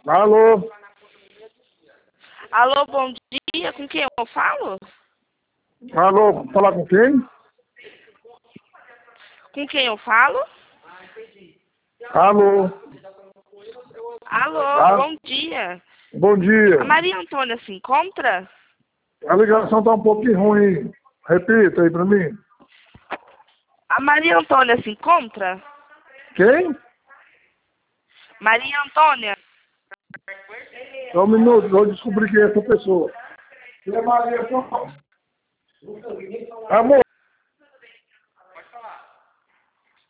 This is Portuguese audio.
Alô? Alô, bom dia. Com quem eu falo? Alô, falar com quem? Com quem eu falo? Alô? Alô, bom dia. Bom dia. A Maria Antônia se encontra? A ligação tá um pouquinho ruim. Repita aí pra mim. A Maria Antônia se encontra? Quem? Maria Antônia. Só um minuto, vou descobrir quem é essa pessoa. Quem é Maria Antônia? Amor.